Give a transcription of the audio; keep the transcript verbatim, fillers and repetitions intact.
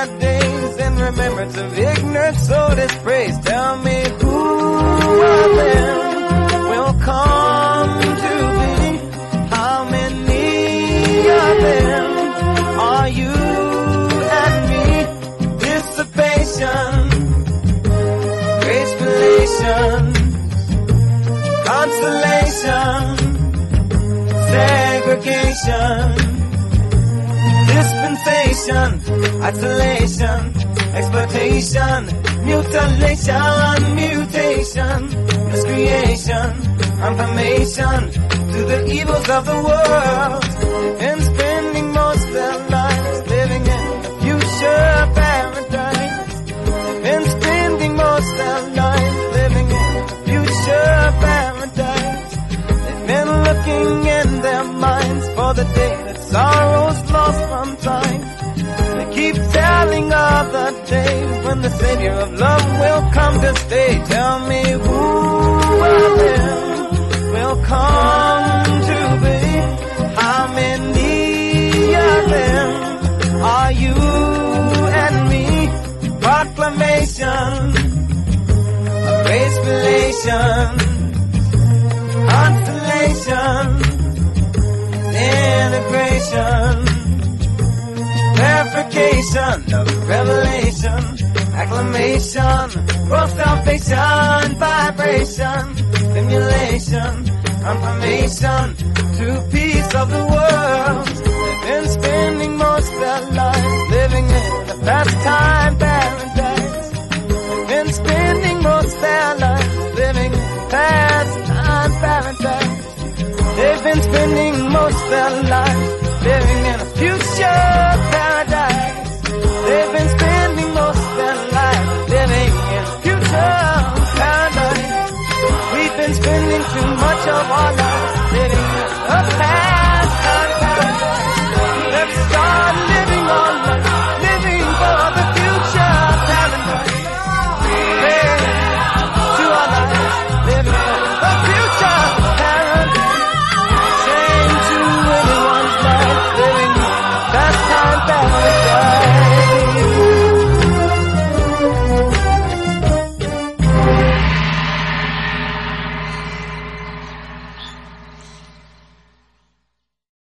sad days in remembrance of ignorance, so dispraise. Tell me who of them will come to be? How many of them are you and me? Dissipation, gracefulation, consolation, segregation, dispensation, isolation, exploitation, mutilation, mutation, miscreation, confirmation to the evils of the world, and spending most of their lives living in a future paradise, and spending most of their lives living in a future paradise. They've been looking in their minds for the day that sorrow's lost from time. They keep telling of the day when the Savior of love will come to stay. Tell me who of them will come to be? How many of them are you and me? Proclamation of grace-relation, consolation, integration, verification of revelation, acclamation, for salvation, vibration, stimulation, confirmation to peace of the world. They've been spending most of their lives living in a pastime paradise. They've been spending most of their lives living in pastime paradise. They've been spending most of their lives living in a future paradise. They've been spending most of their lives living in a future paradise. We've been spending too much of our